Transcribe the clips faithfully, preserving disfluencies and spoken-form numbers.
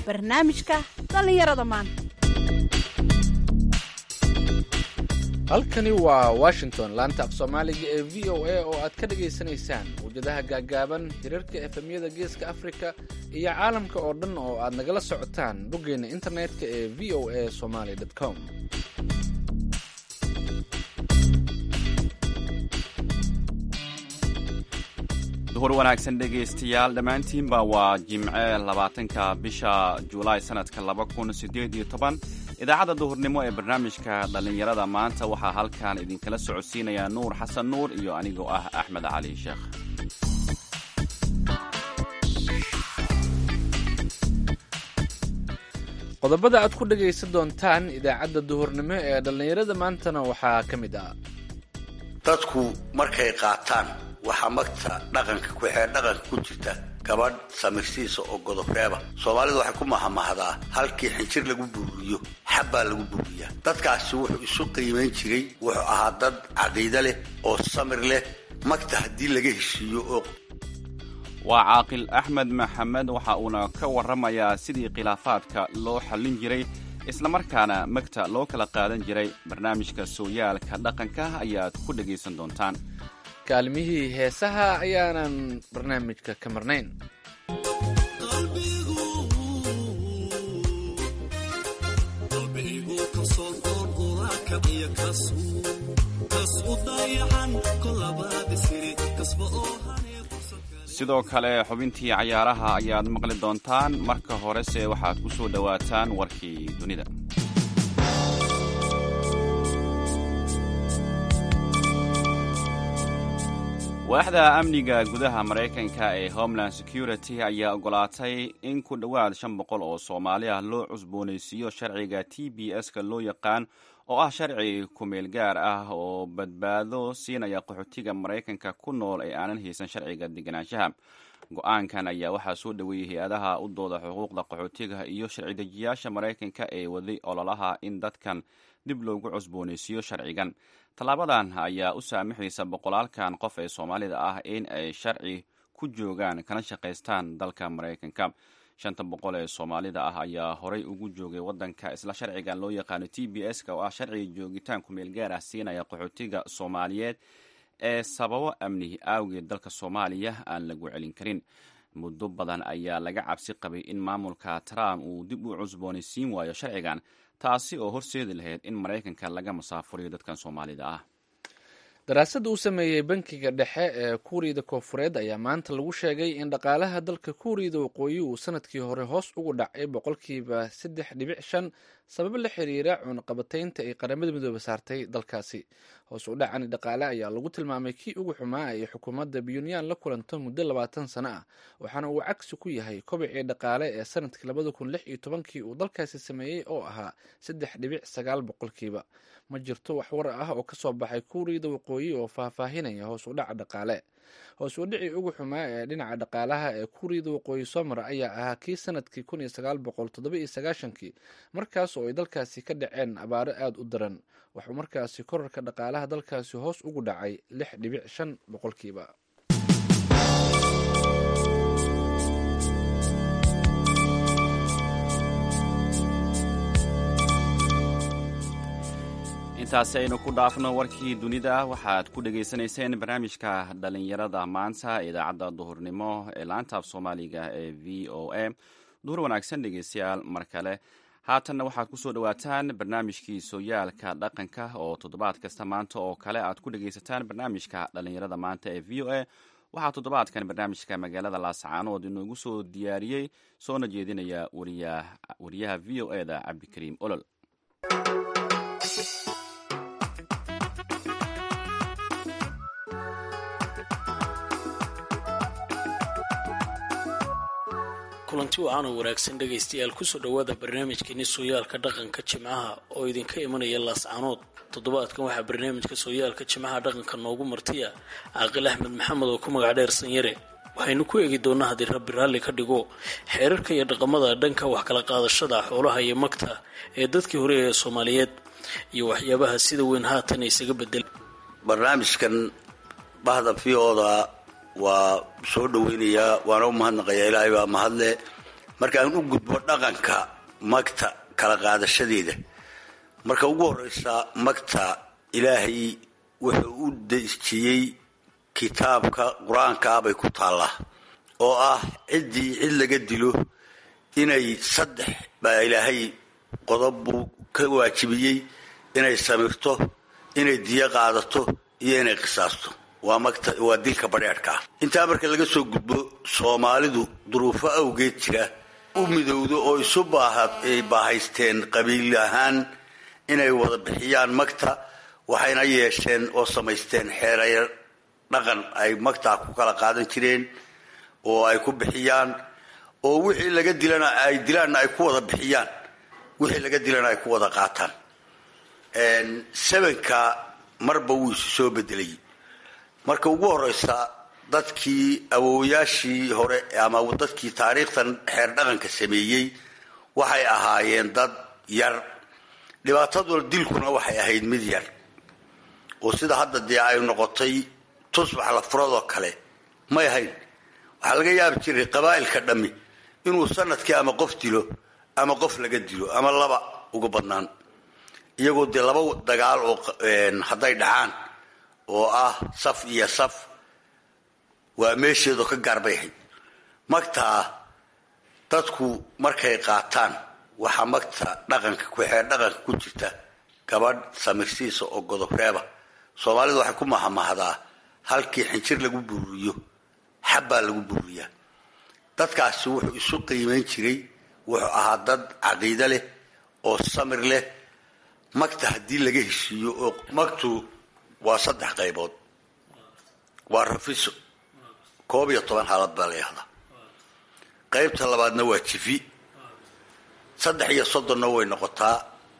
barnaamijka dhallinyarada maanta. halkani waa washington, laanta af soomaaliga ee v o a oo aad ka dhagaysanaysaan mawjadaha gaagaaban, hirarka efemyada geeska afrika iyo caalamka oo dhan oo aad nagala socotaan boggeena internetka ee v o a somaly com. duhur wanaagsan dhegaystayaal dhammaantiinba waa jimce labaatanka bisha julaay sanadka laba kun siddeed iyo toban. idaacadda duhurnimo ee barnaamijka dhallinyarada maanta waxaa halkan idinkala socodsiinaya nuur xasan nuur iyo anigoo ah axmed cali sheekh. qodobada aad ku dhagaysan doontaan idaacadda duhurnimo ee dhallinyarada maantana waxaa ka mid ah dadku markay qaataan waxaa magta dhaqanka kuxee dhaqanka ku jirta gabadh samirsiisa oo godofreeba. soomaalidu waxay ku mahamahdaa halkii xinjir lagu buuriyo xabbaa lagu buuriyaa. dadkaasi wuxuu isu qiimayn jiray, wuxuu ahaa dad caqiide leh oo samir leh. magta haddii laga heshiiyo oo waa caaqil axmed maxamed waxa uuna ka warramayaa sidii khilaafaadka loo xallin jiray islamarkaana magta loo kala qaadan jiray. barnaamijka sooyaalka dhaqanka ayaad ku dhagaysan doontaan. kaalmihii heesaha ayaanan barnaamijka ka marnayn. sidoo kale xubintii cayaaraha ayaad maqli doontaan. marka horese waxaad ku soo dhowaataan warkii dunida. waaxda amniga gudaha maraykanka ee homeland security ayaa ogolaatay in ku dhowaad shan boqol oo soomaali ah loo cusboonaysiiyo sharciga t b s-ka loo yaqaan, oo ah sharci kumeel gaar ah oo badbaado siinaya qaxootiga maraykanka ku nool ee aanan haysan sharciga deganaanshaha. go-aankan ayaa waxaa soo dhoweeyey hay-adaha u dooda xuquuqda qaxootiga iyo sharci dejiyaasha maraykanka ee waday ololaha in dadkan dib loogu cusboonaysiiyo sharcigan. tallaabadan ayaa u saamaxaysa boqolaalkan qof ee soomaalida ah in ay sharci ku joogaan kana shaqaystaan dalka maraykanka. shanta boqol ee soomaalida ah ayaa horay ugu joogay waddanka isla sharcigan loo yaqaano t b s-ka, oo ah sharciga joogitaan kumeel gaar ah siinaya qaxootiga soomaaliyeed ee sababo amni awgeed dalka soomaaliya aan lagu celin karin. muddo badan ayaa laga cabsi qabay in maamulka trump uu dib u cusboonaysiin waayo sharcigan, taasi oo horseedi lahayd in maraykanka laga masaafuriyo dadkan soomaalida ah. daraasad uu sameeyey bankiga dhexe ee kuuriyada koonfureed ayaa maanta lagu sheegay in dhaqaalaha dalka kuuriyada waqooyi uu sanadkii hore hoos ugu dhacay boqolkiiba saddex dhibic shan sababo la xiriira cunaqabataynta ay qaramada midoobe saartay dalkaasi. hoos u dhacani dhaqaale ayaa lagu tilmaamay kii ugu xumaa ay xukuumadda pyongyang la kulanto muddo labaatan sano ah, waxaana uu cagsi ku yahay kobicii dhaqaale ee sanadkii labada kun lix iyo tobankii uu dalkaasi sameeyey oo ahaa saddex dhibic sagaal boqolkiiba. ma jirto wax war ah oo kasoo baxay kuuriyada waqooyi oo faahfaahinaya hoos u dhaca dhaqaale. hoos u dhicii ugu xumaa ee dhinaca dhaqaalaha ee kuuriyada waqooyi soo mara ayaa ahaa kii sanadkii kun iyo sagaal boqol toddoba iyo sagaashankii, markaas oo ay dalkaasi ka dhaceen abaaro aada u daran. waxuu markaasi korarka dhaqaalaha dalkaasi hoos ugu dhacay lix dhibic shan boqolkiiba. intaasi aynu ku dhaafno warkii dunida. waxaad ku dhegaysanayseen barnaamijka dhallinyarada maanta idaacadda duhurnimo ee laanta af soomaaliga ee v o a. duhur wanaagsan dhegaystayaal mar kale. haatanna waxaad ku soo dhowaataan barnaamijkii sooyaalka dhaqanka oo toddobaad kasta maanta oo kale aad ku dhegaysataan barnaamijka dhallinyarada maanta ee v o a. waxaa toddobaadkan barnaamijka magaalada laascaanood inoogu soo diyaariyey soona jeedinaya wariyaha v o eda cabdikariim olol. kulanti wacan oo wanaagsan dhegaystayaal kusoo dhowaada barnaamijkeeni sooyaalka dhaqanka jimcaha oo idinka imanaya laascaanood. toddobaadkan waxaa barnaamijka sooyaalka jimcaha dhaqanka noogu martiya caaqil axmed maxamed oo ku magac dheer sanyare. waxaynu ku eegi doonaa haddii rabbi raalli ka dhigo xeerarka iyo dhaqamada dhanka wax kala qaadashada xoolaha iyo magta ee dadkii hore ee soomaaliyeed iyo waxyaabaha sida weyn haatan isaga bedel. barnaamijkan bahda v o da waa soo dhaweynayaa, waana u mahadnaqayaa. ilaahay baa mahadle. markaan u gudbo dhaqanka magta kala qaadashadeeda marka ugu horeysa magta ilaahay wuxuu u dejiyey kitaabka qur-aanka bay ku taallaa oo ah ciddii cid laga dilo inay saddex baa ilaahay qodob buu ka waajibiyey inay samirto inay diya qaadato iyo inay qisaasto waa magta waa dilka badheerka ah intaa marka laga soo gudbo Soomaalidu duruufo awgeed jira u midowdo oo isu baahad ay baahaysteen qabiil ahaan inay wada bixiyaan magta waxayna yeesheen oo samaysteen xeerar dhaqan ay magta ku kala qaadan jireen oo ay ku bixiyaan oo wixii laga dilana ay dilaan ay ku wada bixiyaan wixii laga dilana ay ku wada qaataan een sevenka marba wuu soo bedelay marka ugu horeysa dadkii awooyaashii hore ama dadkii taariikhdan xeer dhaqanka sameeyay waxay ahaayeen dad yar dhibaatadu dilkuna waxay ahayd mid yar oo sida hadda dee ay noqotay tusbax la furado kale ma ahayn waxa laga yaab jiray qabaa'ilka dhami inuu sanadkii ama qof dilo ama qof laga dilo ama laba ugu badnaan iyagoo dee laba dagaal oo haday dhacaan oo ah saf iyo saf waa meesheedu ka gaarbayhay magta dadku markay qaataan waxa magta dhaqanka ku xeer dhaqanka ku jirta gabadh samirsiisa oo godob reeba Soomaalidu waxay ku mahamahdaa halkii xinjir lagu buuriyo xabba lagu buuriyaa dadkaasi wuxuu isu qiimeyn jiray wuxuu ahaa dad caqiido leh oo samir leh magta hadii laga heshiiyo oo magtu waa saddex qaybood waa rafiso koob iyo toban xaalad baa leeyahay qaybta labaadna waa jifi saddex iyo soddon way noqotaa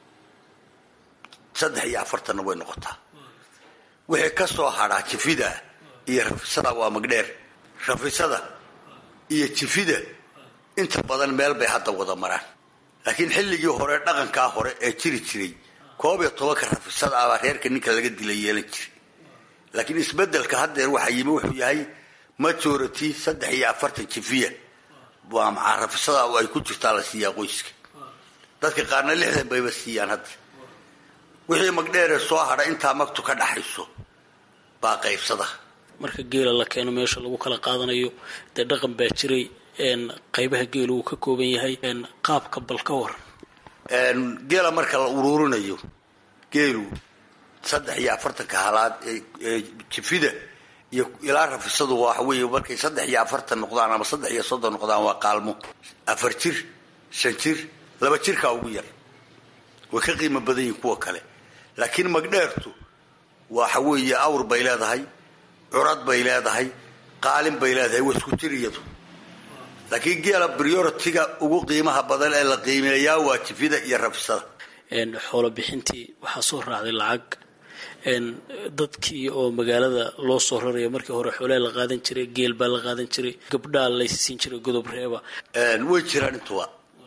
saddex iyo afartan way noqotaa wixii ka soo haraa jifida iyo rafisada waa magdheer rafisada iyo jifida inta badan meel bay hadda wada maraan laakiin xilligii hore dhaqanka hore ee jiri jiray koob iyo toban ka rafisada ah reerka ninka laga dilay yeelan jiray laakiin isbedelka hadda waxa yimi wuxuu yahay majority saddex iyo afartan jifiya waa macarafisada oo ay ku jirtaa la siiyaa qoyska dadka qaarna lixdan bay siiyaan hadda wixii magdheer soo hara inta magtu ka dhaxayso baa qaybsada marka geela la keeno meesha lagu kala qaadanayo dee dhaqan baa jiray een qaybaha geelu uu ka kooban yahay een qaabka balka war een geela marka la ururinayo geelu saddex iyo afartan ka halaad ee jifida iyo ilaa rafisadu waxa weeye markay saddex iyo afartan noqdaan ama saddex iyo soddon noqdaan waa qaalmo afar jir shan jir laba jirka ugu yar way ka qiimo badan yihiin kuwa kale laakiin magdheertu waxa weeye awr bay leedahay curad bay leedahay qaalin bay leedahay way isku jiriyadu laakiin geela priority-ga ugu qiimaha badan ee la qiimeeyaa waa jifida iyo rafisada een xoolo bixintii waxa soo raacday lacag een dadkii oo magaalada loo soo rarayo markii hore xoolo la qaadan jiray geel baa la qaadan jiray gabdhaha la siin jiray godob reeba een way jiraan intuba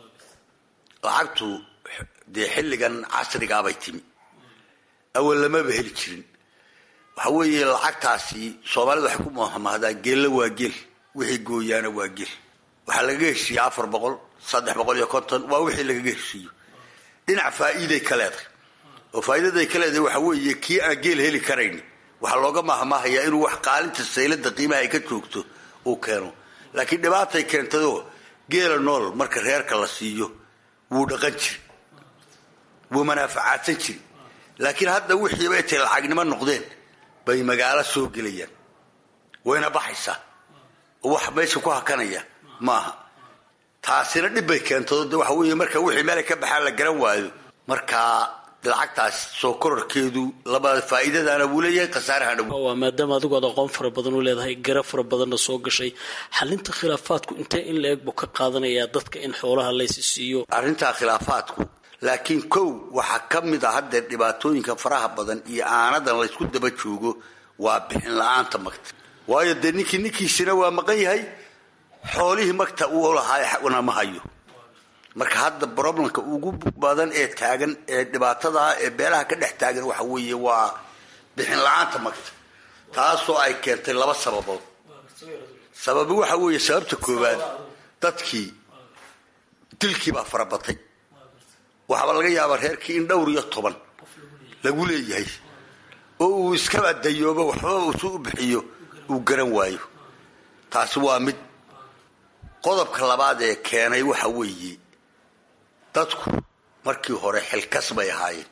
lacagtu dee xilligan casriga bay timi awal lama heli jirin waxa weeye lacagtaasi Soomaalidu waxay ku maahmaahdaa geella waa geel wixii gooyaana waa geel waxa laga heshiiyay afar boqol saddex boqol iyo konton waa wixii laga heshiiyo dhinac faa'iido kale oo faa'iidada kale waxa weeye kii aan geel heli karayn waxa looga maahmaahayaa inuu wax qaalinta saylada qiimaha ay ka joogto oo keeno laakiin dhibaatay keentado geela nool marka reerka la siiyo wuu dhaqan jiray wuu manaafacaadsan jiray laakiin hadda wixii bay tahay lacagnimo noqdeen bay magaalo soo gelayaan wayna baxaysaa wax meesha ku hakanaya maaha taasina dhib bay keentado waxa weeye marka wixii meel ka baxaa la garan waayo marka lacagtaas soo kororkeedu laba faa'iidadana wuu leeyahay qasaarahana waa maadaama adigu aad aqoon fara badan u leedahay garab fara badanna soo gashay xalinta khilaafaadku intee in la eeg buu ka qaadanayaa dadka in xoolaha la siiyo arrinta khilaafaadku laakiin kow waxa ka mid ah hadda dhibaatooyinka faraha badan iyo aanadan la isku daba joogo waa bixin la'aanta magta waayo de ninkii ninkiisina waa maqan yahay xoolihii magta uu lahaa una ma hayo marka hadda problemka ugu badan ee taagan ee dhibaatada ee beelaha ka dhex taagan waxa weeye waa bixin la'aanta magta taasoo ay keentay laba sababood sabab waxa weeye sababta koowaad dadkii dilkii baa farabatay waxaaba laga yaabaa reerkii in dhowr iyo toban lagu leeyahay oo uu iskaba dayoobo waxba uu soo bixiyo uu garan waayo taasi waa mid qodobka labaad ee keenay waxa weeye dadku markii hore xilkas bay ahaayeen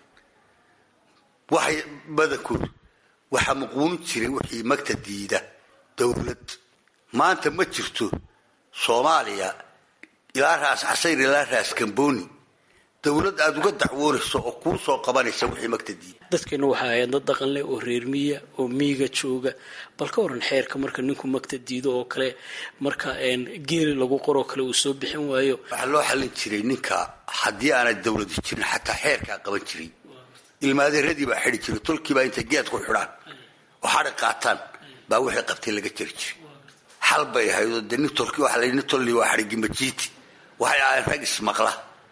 waxay badankood waxa muquun jiray wixii magta diida dawlad maanta ma jirto Soomaaliya ilaa raas xasayr ilaa raas Kamboni dawlad aad uga dacwoonayso oo ku soo qabanaysa wixii magta diida dadkeenu waxa ay dad dhaqan leh oo reer miya oo miiga jooga bal ka waran xeerka marka ninku magta diido oo kale marka een geeri lagu qoro kale uu soo bixin waayo waxa loo xalin jiray ninka hadii aan dawlad jirin xataa xeerka qaban jiray ilmaadeeradii baa xidhi jiray tolkii baa inta geed ku xidhaan waxa qaataan baa wixii qabtay laga jiri jiray hal bay haydo dani tolkii waxa la yidhi tolli waa xarigi majiiti waxay ay rag ismaqla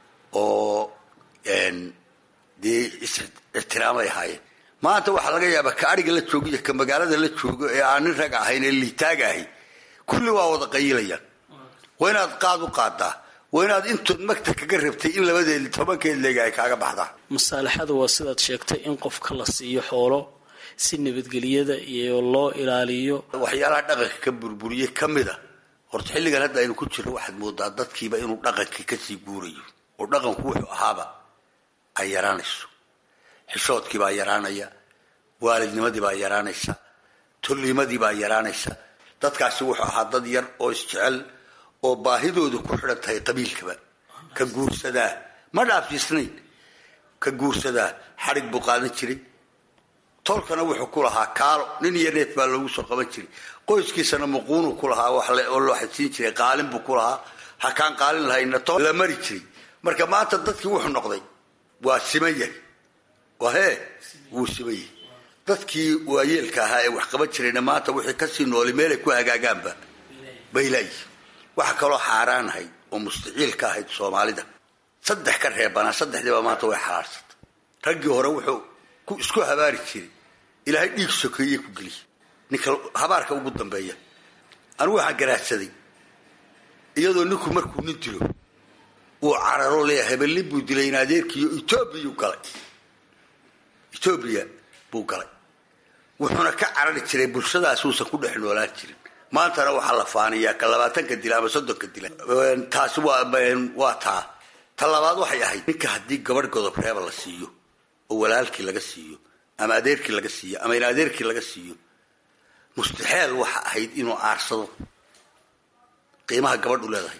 oo een de istiraamay haye maanta waxa laga yaabaa ka ariga la joogiyo ka magaalada la joogo ee aan rag ahayn ee liitaagahay kulli waa wada qayilayaan waynaad qaad u qaadaa waynaad intood magta kaga rabtay in labadeed tobankeed leeyahay kaaga baxda masaalaxadu waa sidaad sheegtay in qofka la siiyo xoolo si nabadgeliyada iyo loo ilaaliyo waxyaalaha dhaqanka ka burburiyay kamida horta xilligan hadda aynu ku jirno waxaad moodaa dadkiiba inuu dhaqanka ka sii guurayo oo dhaqanku wuxuu ahaaba ay yaraanayso xishoodkii baa yaraanaya waalidnimadii baa yaraanaysa tullimadii baa yaraanaysa dadkaasi wuxuu ahaa dad yar oo isjecel oo baahidoodu ku xidhan tahay qabiilkaba ka guursadaa ma dhaafisnayn ka guursadaa xarig buu qaadan jiray tolkana wuxuu ku lahaa kaalo nin yareed baa lagu soo qaban jiray qoyskiisana muquunu ku lahaa wax oo loo xasiin jiray qaalin buu ku lahaa ha kaan qaalin lahayna tol la mari jiray marka maanta dadkii wuxuu noqday waa simayay waa hee wuu simayay dadkii waayeelka ahaa ee wax qaban jirayna maanta wixii ka sii nooli meel ay ku hagaagaanba baylay waxa kaloo xaaraanahay oo mustaciil ka ahayd Soomaalida saddex ka reebana saddexdiiba maanta way xalaarsatay raggii hore wuxuu ku isku habaari jiray ilaahay dhiig sokeeyay ku gali ninka habaarka ugu dambeeya anigu waxaan garaadsaday iyadoo ninku markuu nin dilo uu cararo leeyahay balli buu dilay naadeerkii Itoobiya uu galay Itoobiya buu galay wuxuuna ka carari jiray bulshadaas uu ku dhex noolaan jiray maantana waxa la faaniyaa ka labaatan ka dilaa ama soddon ka dilaa taasi waa waa taa talabaad waxay ahayd ninka hadii gabadh godob reeba la siiyo oo walaalkii laga siiyo ama adeerkii laga siiyo ama in adeerkii laga siiyo mustaxil waxa ahayd inuu aarsado qiimaha gabadhu leedahay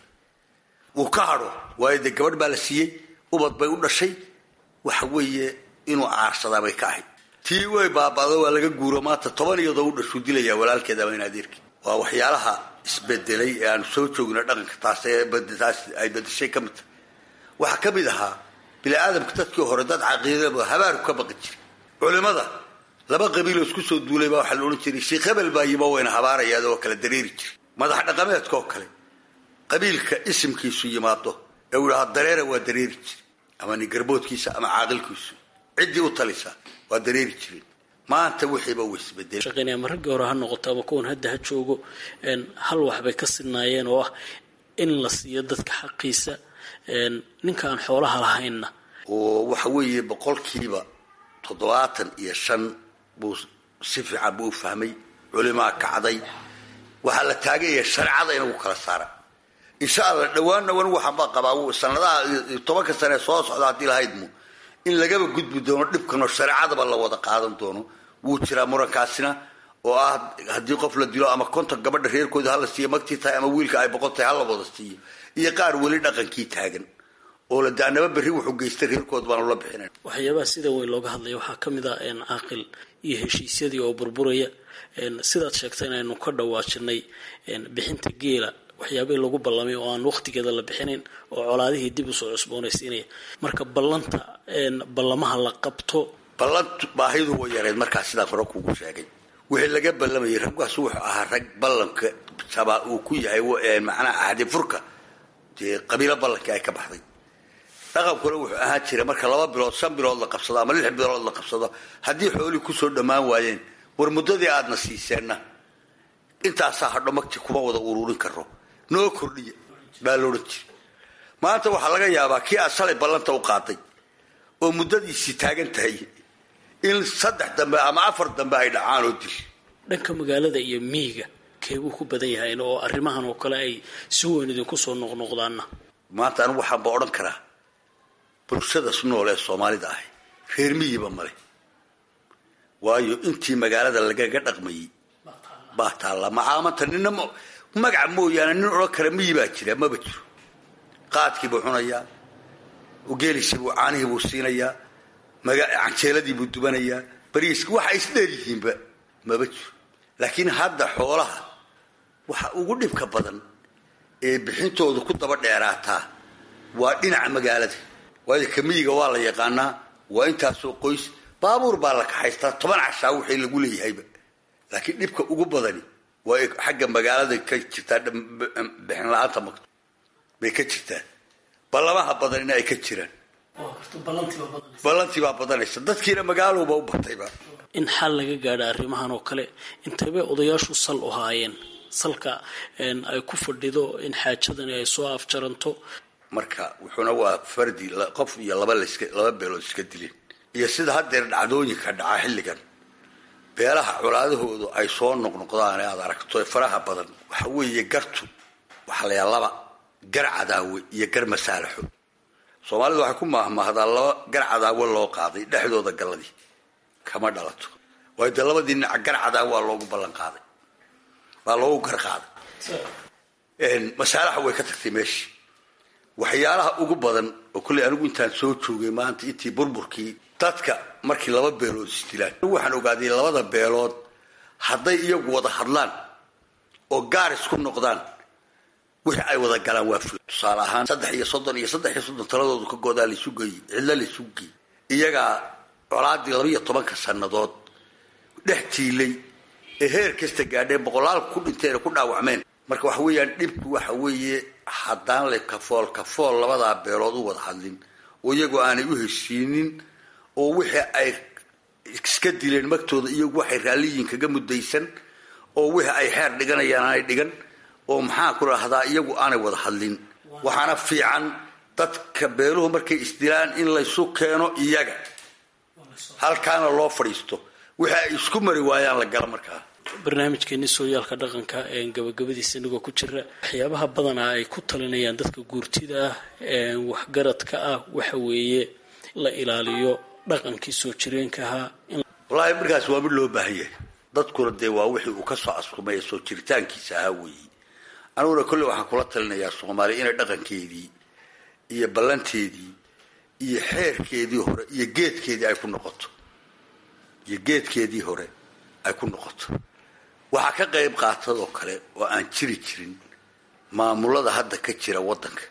uu ka haro waayo gabadh baa la siiyay ubad bay u dhashay waxa weeye inuu aarsada bay ka ahayd tii way baabado waa laga guuro maanta toban iyadoo u dhashu dilaya walaalkeeda ama in adeerkii waa waxyaalaha isbedelay ee aan soo joogno dhaqanka taas ee badataas ay badashay kamid waxa kamid ahaa bila aadamka dadkii hore dad caqiidada habaar ka baqi jiray culimada laba qabiil oo isku soo duulay baa waxa la oran jiray sheekh hebel baa yiba wayna habaarayada oo kala dareeri jiray madax dhaqameedka oo kale qabiilka ismkiisu yimaado ee uu lahaa dareere waa dareeri jiray ama ni garboodkiisa ama caaqilkiisu cidii u talisa waa dareeri jiray maanta wixiiba way isbedelay shaqeynaya markii hore ha noqoto ama kuwan hadda ha joogo een hal wax bay ka sinaayeen oo ah in la siiyo dadka xaqiisa een ninkaan xoolaha lahaynna oo waxa weeye boqolkiiba toddobaatan iyo shan buu si fiican buu fahmay culimaa kacday waxa la taagay sharciyada inuu kala saaro insha Allah dhawaanna wan waxa ba qabaa sanadaha tobanka sano soo socda hadii lahaydmu in lagaba gudbi doono dhibkan oo sharciyada la wada qaadan doono wuu jira murankaasina oo ah hadii qof la dilo ama konton gabadha reerkooda hal siiyo magtiita ama wiilka ay boqotay hal wada siiyo iyo qaar wali dhaqankii taagan oo la daanaba bari wuxuu geystay reerkood baan la bixinay waxyaabaha sida weyn looga hadlayo waxa kamid ah in aqal iyo heshiisyadii oo burburaya in sidaad sheegtay inaynu ka dhawaajinay in bixinta geela waxyaabo lagu ballamay oo aan waqtigeeda la bixinin oo colaadihii dib u soo cusboonaysiinay marka ballanta in ballamaha la qabto ballantu baahidu way yareed marka sida hore kugu sheegay wixii laga ballamay raggaas wuxuu ahaa rag ballanka sabaa uu ku yahay macna ahdi furka tii qabiilo ballanka ay ka baxday dhaqankuna wuxuu ahaa jiray marka laba bilood shan bilood la qabsado ama lix bilood la qabsado hadii xooli ku soo dhamaan waayeen war muddadii aadna siiseena intaas hadho magti kuma wada ururin karo noo kordhiya baa loo dhigay maanta waxaa laga yaabaa kii aad shalay ballanta u qaaday oo muddadiisii taagan tahay in saddex dambe ama afar dambe ay dhacaan oo dil. dhanka magaalada iyo miyiga keebuu ku badan yahay oo arrimahan oo kale ay si weyn idinku soo noqnoqdaanna? maanta anigu waxaan ba odhan karaa bulshada nool ee Soomaalida ahi reer miyiba male, waayo intii magaalada lagaga dhaqmayay baa taalla. macaamanta nina magac mooyaane nin odhan kara miyi baa jira maba jiro. qaadkii buu cunayaa, ugeelisii buu caanihii buu siinayaa, canjeeladii buu dubanayaa, bariiska waxa isdheer yihiinba maba jiro. laakiin hadda xoolaha waxa ugu dhibka badan ee bixintooda ku daba dheeraataa waa dhinaca magaalada, waayo kamiyiga waa la yaqaanaa, waa intaasoo qoys baabuur baa la kaxaystaa toban cashaa wixii lagu leeyahayba. laakiin dhibka ugu badani waa xagga magaalada ka jirtaa, bixin la-aanta magto bay ka jirtaa, ballamaha badanina ay ka jiraan. ballantii baa badanaysa, dadkiina magaalowba u batayba. in xal laga gaadha arrimahan oo kale intaybay odayaashu sal u haayeen salka ay ku fadhido in xaajadani ay soo afjaranto? marka wuxuuna waa fardi qof iyo laba layska laba beelood iska dileen, iyo sida haddeer dhacdooyinka dhaca xilligan beelaha colaadahoodu ay soo noqnoqdaan ee aad aragto ee faraha badan. waxa weeye gartu waxa la laba gar cadaawe iyo gar masaalaxo. Soomaalidu waxay ku maahmaahdaa laba gar cadaawe loo qaaday dhexdooda galladii kama dhalato, waayo labadii dhinac gar cadaawe waa loogu ballan qaaday, waa loogu gar qaaday. masaalaxa way ka tagtay meeshii. waxyaalaha ugu badan oo kulli anigu intaan soo joogay maanta intii burburkii dadka markii laba beelood isdilaan waxaan ogaaday labada beelood hadday iyagu wada hadlaan oo gaar isku noqdaan wixii ay wada galaan waa ful. tusaale ahaan saddex iyo soddon iyo saddex iyo soddon taladoodu ka goodaa la isu geeyey, cidla la isu geeyey. iyagaa colaadii laba iyo tobanka sannadood dhex tiilay ee heer kasta gaadheen, boqolaal ku dhinteen ku dhaawacmeen. marka waxa weeyaan dhibku waxa weeye haddaan le kafool kafool labadaa beelood u wada hadlin oo iyagu aanay u heshiinin oo wixii ay iska dileen magtooda iyagu waxay raalliyiin kaga mudaysan oo wixii ay xeer dhiganayaan aanay dhigan oo maxaa ku rahdaa iyagu aanay wada hadlin. waxaana fiican dadka beeluhu markay isdilaan in laysu keeno iyaga halkaana loo fadhiisto, wixii ay isku mari waayaan la gala. markaa barnaamijkeeni sooyaalka dhaqanka ee gabagabadiisa inagoo ku jira waxyaabaha badanaa ay ku talinayaan dadka guurtida ah ee waxgaradka ah waxa weeye la ilaaliyo dhaqankii soo jireenka ahaa. wallaahi markaas waa mid loo baahan yahay. dadkuna dee waa wixii uu ka soo askumay soo jiritaankiisa ahaa weeye. aniguna kolley waxaan kula talinayaa Soomaaliya inay dhaqankeedii iyo ballanteedii iyo xeerkeedii hore iyo geedkeedii ay ku noqoto iyo geedkeedii hore ay ku noqoto. waxaa ka qayb qaatadoo kale oo aan jiri jirin maamulada hadda ka jira waddanka.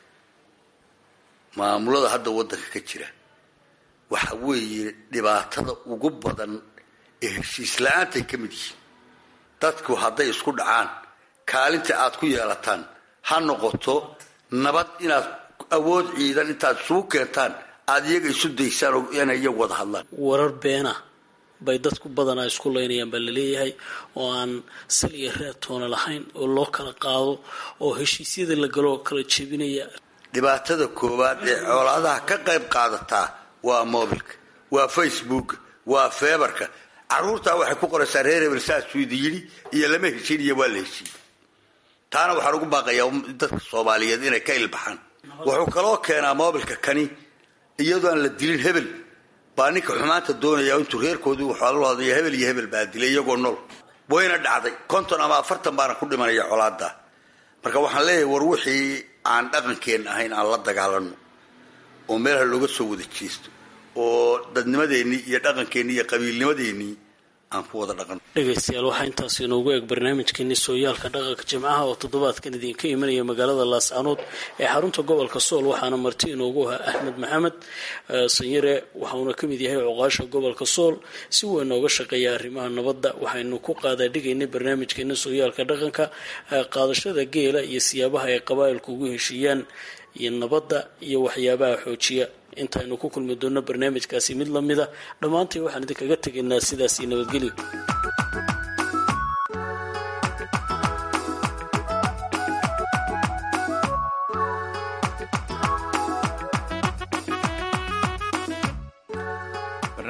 maamulada hadda waddanka ka jira waxa weeye dhibaatada ugu badan ee heshiis la-aantay ka mid yihiin. dadku hadday isku dhacaan kaalinta aad ku yeelataan ha noqoto nabad, inaad awood ciidan intaad isugu keentaan aad iyaga isu daysaan oo inay iyagu wada hadlaan. warar beena bay dadku badanaa isku leynayaan baa laleeyahay oo aan sal iyo raatoona lahayn oo loo kala qaado oo heshiisyada la galo oo kala jebinaya. dhibaatada koowaad ee colaadaha ka qayb qaadataa waa mobilka, waa facebook, waa feebarka. carruurtaa waxay ku qoraysaa reer hebel saasuu idi yidhi iyo lama heshiin iyo waa la heshiin. taana waxaan ugu baaqayaa dadka Soomaaliyeed inay ka ilbaxaan. wuxuu kaloo keenaa mobilka kani iyadoo aan la dilin hebel baa ninka xumaanta doonaya intuu reerkoodii waxaa loo hadlaya hebel iyo hebel baa dilay iyagoo nool. wayna dhacday konton ama afartan baana ku dhimanaya colaada. marka waxaan leeyahay war wixii aan dhaqankeen ahayn aan la dagaalano oo meelaha looga soo wada jeesto oo dadnimadeennii iyo dhaqankeennii iyo qabiilnimadeennii aan ku wada dhaqan. dhegaystayaal waxaa intaas inoogu eeg barnaamijkeeni sooyaalka dhaqanka jimcaha oo toddobaadkan idinka imanaya magaalada laascaanood ee xarunta gobolka sool. waxaana marti inoogu ahaa axmed maxamed sanyare, waxauna ka mid yahay cuqaasha gobolka sool, si weyn nooga shaqeeya arrimaha nabadda. waxaynu ku qaadaadhigaynay barnaamijkeeni sooyaalka dhaqanka qaadashada geela iyo siyaabaha ay qabaa'ilku ugu heshiiyaan iyo nabadda iyo waxyaabaha xoojiya. intaaynu ku kulmi doonno barnaamijkaasi mid la mida dhammaantay waxaan idinkaga tegaynaa sidaas iyo nabadgelyo.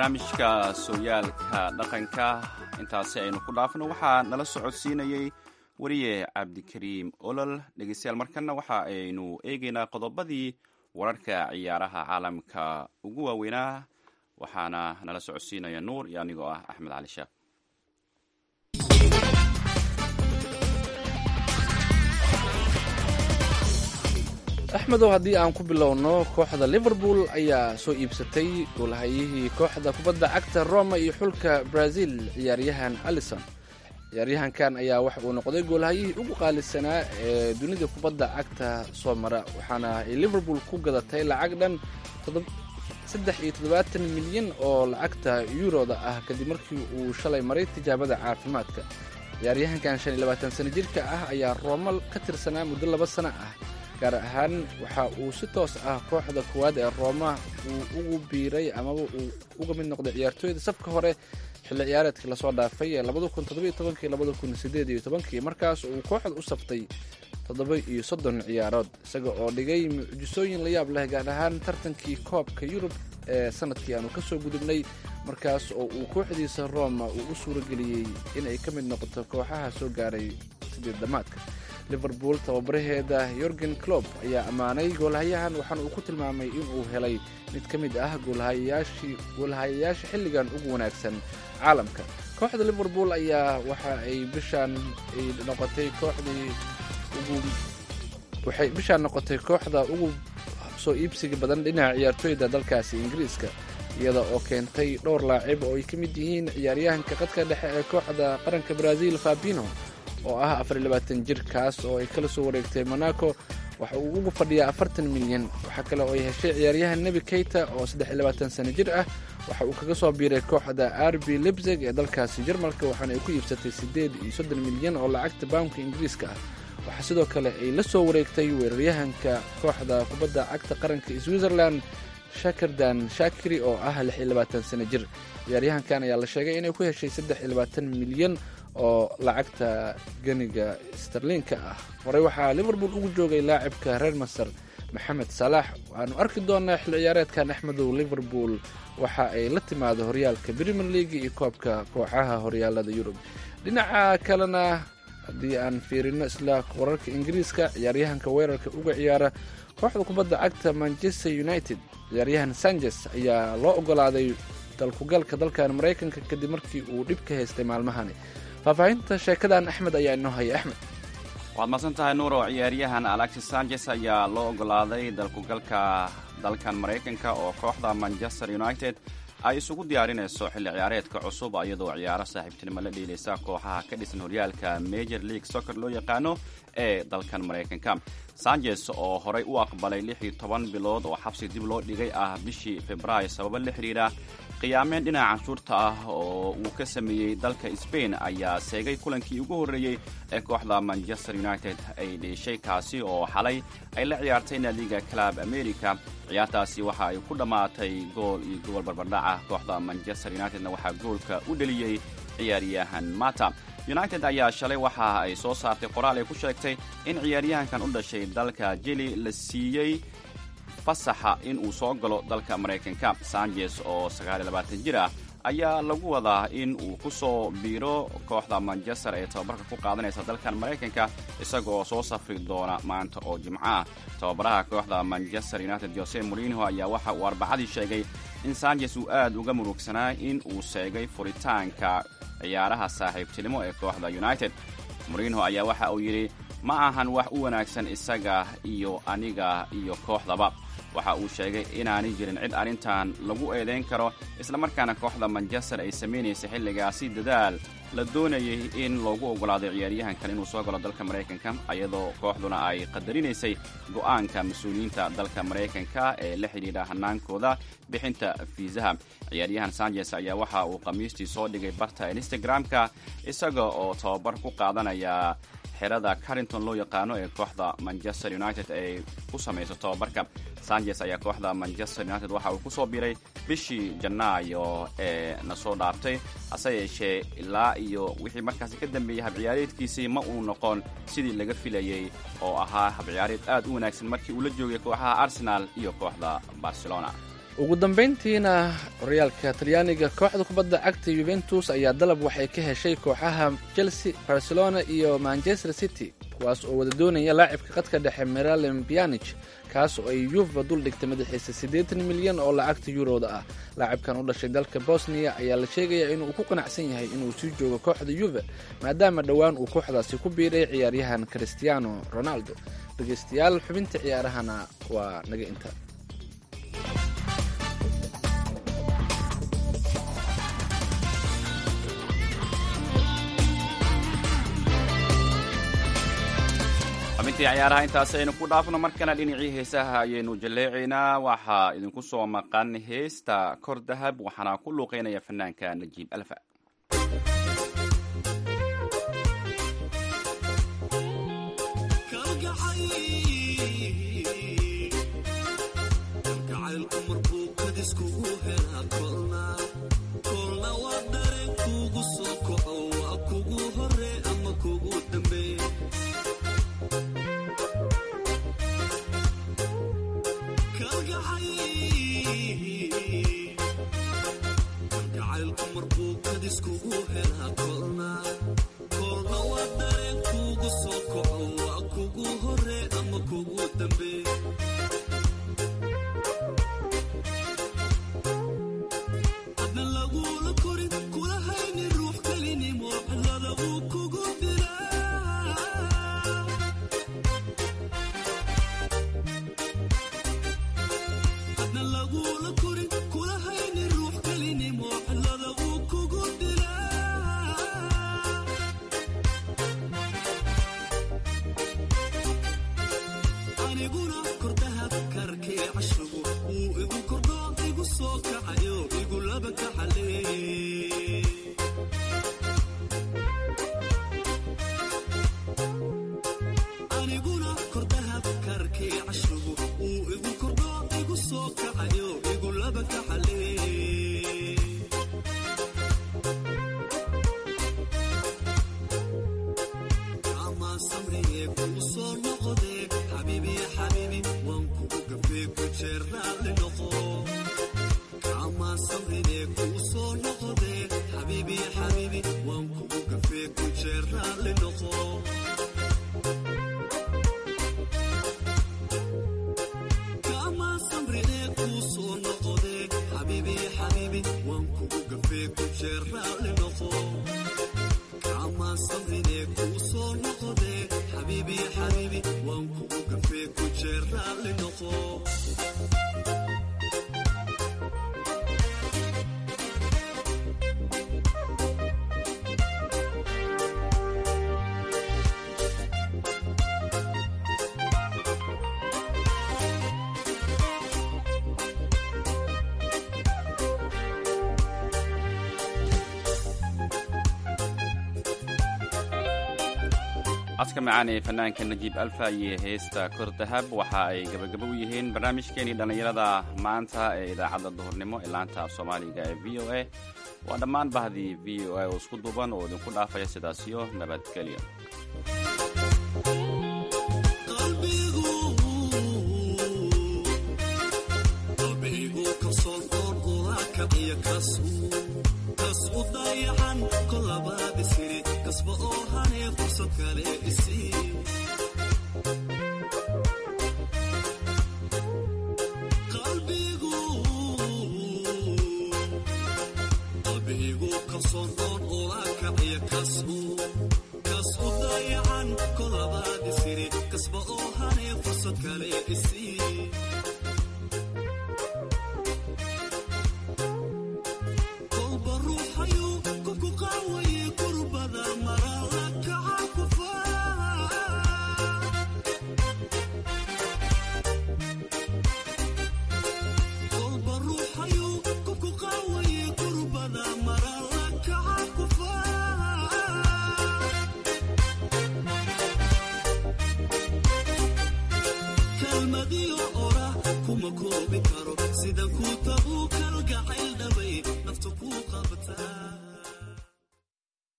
barnaamijka sooyaalka dhaqanka intaasi aynu ku dhaafno waxaa nala socodsiinayey wariye cabdikariim olol. dhegeystayaal markana waxa aynu eegeynaa qodobadii wararka ciyaaraha caalamka ugu waaweynaa waxaana nala socodsiinaya nuur iyo anigoo ah axmed cali sheekh. axmedow, haddii aan ku bilowno, kooxda liverpool ayaa soo iibsatay goolhayihii kooxda kubadda cagta roma iyo xulka brazil ciyaaryahan alison. ciyaaryahankan ayaa waxa uu noqday goolhayihii ugu qaalisanaa ee dunida kubadda cagta soo mara, waxaana ay liverpool ku gadatay lacag dhan saddex iyo toddobaatan milyan oo lacagta yuroda ah kadib markii uu shalay maray tijaabada caafimaadka. ciyaaryahankan shan iyo labaatan sano jirka ah ayaa roma ka tirsanaa muddo laba sano ah, gaar ahaan waxa uu si toos ah kooxda koowaad ee Roma uu ugu biiray amaba uu uga mid noqday ciyaartooyda safka hore xilli ciyaareedkii lasoo dhaafay ee labada kun toddoba iyo toban labada kun siddeed iyo toban markaas uu kooxda u saftay toddoba iyo soddon ciyaarood isaga oo dhigay mucjisooyin la yaab leh, gaar ahaan tartankii koobka Yurub ee sanadkii aanu ka soo gudubnay, markaas oo uu kooxdiisa Roma uu u suurageliyey inay ka mid noqoto kooxaha soo gaaray sideed dhamaadka. liverpool tababaraheeda Jurgen Klopp ayaa ammaanay goolhayahan, waxaana uu ku tilmaamay inuu helay mid ka mid ah goolhayayaasha xilligan ugu wanaagsan caalamka. kooxda liverpool ayaa waxa ay bishaan ay noqotay kooxdii ugu waxay bishaan noqotay kooxda ugu soo iibsiga badan dhinaca ciyaartooyda dalkaasi Ingiriiska, iyada oo keentay dhowr laacib oo ay ka mid yihiin ciyaaryahanka qadka dhexe ee kooxda qaranka Brazil Fabinho oo ah afar iyo labaatan jir, kaas oo ay kala soo wareegtay Monaco. waxa uu ugu fadhiyaa afartan milyan. waxaa kale oo ay heshay ciyaaryahan Naby Keita oo saddex iyo labaatan sano jir ah, waxa uu kaga soo biiray kooxda R B Leipzig ee dalkaasi Jarmalka, waxaana ay ku iibsatay siddeed iyo soddon milyan oo lacagta poundka Ingiriiska ah. waxaa sidoo kale ay la soo wareegtay weeraryahanka kooxda kubadda cagta qaranka Switzerland Shakirdan Shakiri oo ah lix iyo labaatan sano jir. ciyaaryahankan ayaa la sheegay inay ku heshay saddex iyo labaatan milyan oo lacagta ganiga sterlinka ah. horey waxaa liverpool ugu joogay laacibka reer masar maxamed salaax. waxaanu arki doonaa xilli ciyaareedkan axmedow liverpool waxa ay la timaado horyaalka Premier League iyo koobka kooxaha horyaalada Yurub. dhinaca kalena haddii aan fiirino isla wararka Ingiriiska, ciyaaryahanka weerarka uga ciyaara kooxda kubadda cagta Manchester United ciyaaryahan Sanchez ayaa loo ogolaaday dalkugalka dalkan Mareykanka kadib markii uu dhib ka haystay maalmahani. faahfaahinta sheekadan axmed ayaa inoo haya. axmed, waad madsan tahay nuur. oo ciyaaryahan Alexis Sanchez ayaa loo ogolaaday dalkugalka dalkan Mareykanka oo kooxda Manchester United ay isugu diyaarinayso xilli ciyaareedka cusub, iyadoo ciyaaro saaxiibtinimo la dhiilaysa kooxaha ka dhisan horyaalka Major League Soccer loo yaqaano ee dalkan Mareykanka. Sanchez oo horey u aqbalay lix iyo toban bilood oo xabsi dib loo dhigay ah bishii Febraayo sababo la xiriira qiyaameen dhinaca canshuurta ah oo uu ka sameeyey dalka Spain, ayaa seegay kulankii ugu horreeyey ee kooxda Manchester United ay dheeshay, kaasi oo xalay ay la ciyaartay naadiga Club America. ciyaartaasi waxa ay ku dhammaatay gool iyo gool barbardhac ah. kooxda Manchester Unitedna waxaa goolka u dhaliyey ciyaaryahan Mata. United ayaa shalay waxa ay soo saartay qoraal ay ku sheegtay in ciyaaryahankan u dhashay dalka Chile la siiyey fasaxa in uu soo galo dalka Mareykanka. Sanchez oo sagaal iyo labaatan jir ah ayaa lagu wadaa in uu ku soo biiro kooxda Manchester ee tababarka ku qaadanaysa dalkan Mareykanka, isagoo soo safri doona maanta oo Jimco ah. tababaraha kooxda Manchester United Jose Mourinho ayaa waxa uu Arbacadii sheegay in Sanchez uu aad uga murugsanaa in uu seegay furitaanka ciyaaraha saaxiibtinimo ee kooxda United. Mourinho ayaa waxa uu yidhi ma ahan wax u wanaagsan isaga iyo aniga iyo kooxdaba. waxa uu sheegay inaanay jirin cid arrintan lagu eedayn karo, islamarkaana kooxda Manchester ay samaynaysay xilligaasi dadaal la doonayay in loogu ogolaaday ciyaaryahankan inuu soo galo dalka Mareykanka, iyadoo kooxduna ay qadarinaysay go'aanka mas-uuliyiinta dalka Mareykanka ee la xidhiidha hanaankooda bixinta fiisaha. ciyaaryahan Sanchez ayaa waxa uu khamiistii soo dhigay barta Instagram-ka isaga oo tababar ku qaadanaya xerada Carrington loo yaqaano ee kooxda Manchester United ay ku samayso tababarka. Sanchez ayaa kooxda Manchester United waxa uu ku soo biiray bishii Janaayo ee na soo dhaaftay, hase yeeshee ilaa iyo wixii markaasi ka dambeeyey habciyaareedkiisii ma uu noqon sidii laga filayey oo ahaa habciyaareed aad u wanaagsan markii uu la joogay kooxaha Arsenal iyo kooxda Barcelona. ugu dambeyntiina horyaalka talyaaniga kooxda kubadda cagta Juventus ayaa dalab waxay ka heshay kooxaha Chelsea, Barcelona iyo Manchester City kuwaas oo wada doonaya laacibka qadka dhexe Miralem Pjanic kaas oo ay Juve dul dhigtay madaxiisa siddeetan milyan oo lacagta Eurooda ah. Laacibkan u dhashay dalka Bosnia ayaa la sheegayaa inuu ku qanacsan yahay inuu sii joogo kooxda Juve maadaama dhowaan uu kooxdaasi ku biiray ciyaaryahan Cristiano Ronaldo. dhageystayaal xubinta ciyaarahana waa naga inta. xubintii ciyaaraha intaas aynu ku dhaafno markana dhinacii heesaha ayaynu jaleecaynaa. waxaa idinku soo maqan heesta kor dahab waxaana ku luuqeynaya fanaanka Najiib Alfa. codka macaan ee fanaanka Najiib Alfa iyo heesta kor dahab waxa ay gabagabo u yihiin barnaamijkeeni dhalinyarada maanta ee idaacadda duhurnimo ee laanta Soomaaliga ee V O A. waa dhammaan bahdii V O A oo isku duuban oo idinku dhaafaya sidaas iyo nabadgelyo. kasba oo hanay fursad kale isii